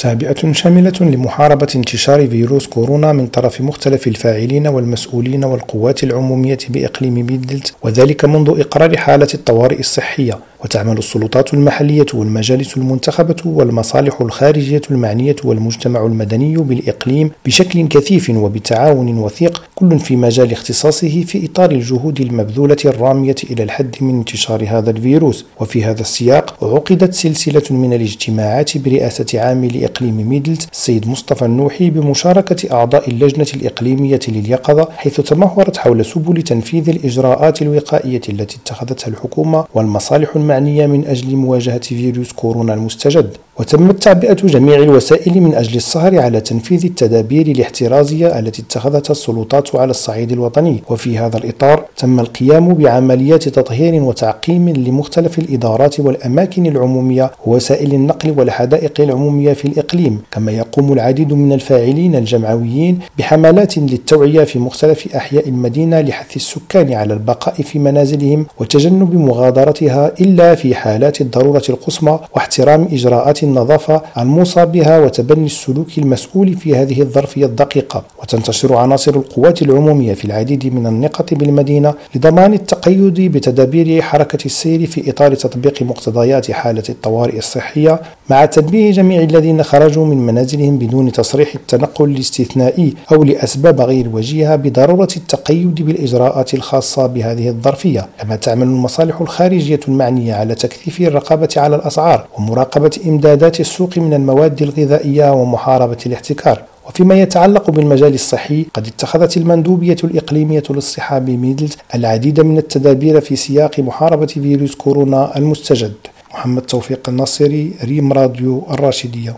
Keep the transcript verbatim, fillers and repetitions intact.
تعبئة شاملة لمحاربة انتشار فيروس كورونا من طرف مختلف الفاعلين والمسؤولين والقوات العمومية بإقليم ميدلت، وذلك منذ إقرار حالة الطوارئ الصحية. وتعمل السلطات المحلية والمجالس المنتخبة والمصالح الخارجية المعنية والمجتمع المدني بالإقليم بشكل كثيف وبتعاون وثيق، كل في مجال اختصاصه، في إطار الجهود المبذولة الرامية إلى الحد من انتشار هذا الفيروس. وفي هذا السياق عقدت سلسلة من الاجتماعات برئاسة عامل إقليم ميدلت السيد مصطفى النوحي بمشاركة أعضاء اللجنة الإقليمية لليقظة، حيث تمحورت حول سبل تنفيذ الإجراءات الوقائية التي اتخذتها الحكومة والمصالح المعنية من أجل مواجهة فيروس كورونا المستجد. وتمت تعبئة جميع الوسائل من أجل السهر على تنفيذ التدابير الاحترازية التي اتخذتها السلطات على الصعيد الوطني. وفي هذا الإطار تم القيام بعمليات تطهير وتعقيم لمختلف الإدارات والأماكن العمومية ووسائل النقل والحدائق العمومية في الإقليم، كما يقوم العديد من الفاعلين الجمعويين بحملات للتوعية في مختلف أحياء المدينة لحث السكان على البقاء في منازلهم وتجنب مغادرتها إلا في حالات الضرورة القصوى، واحترام إجراءات النظافة الموصى بها وتبني السلوك المسؤول في هذه الظرفية الدقيقة. وتنتشر عناصر القوات العمومية في العديد من النقط بالمدينة لضمان التقيد بتدابير حركة السير في إطار تطبيق مقتضيات حالة الطوارئ الصحية، مع تنبيه جميع الذين خرجوا من منازلهم بدون تصريح التنقل الاستثنائي أو لأسباب غير وجيهة بضرورة التقيد بالإجراءات الخاصة بهذه الظرفية. كما تعمل المصالح الخارجية المعنية على تكثيف الرقابة على الأسعار ومراقبة إمدادات السوق من المواد الغذائية ومحاربة الاحتكار. وفيما يتعلق بالمجال الصحي، قد اتخذت المندوبية الإقليمية للصحة بميدلت العديد من التدابير في سياق محاربة فيروس كورونا المستجد. محمد توفيق الناصري، ريم راديو الراشدية.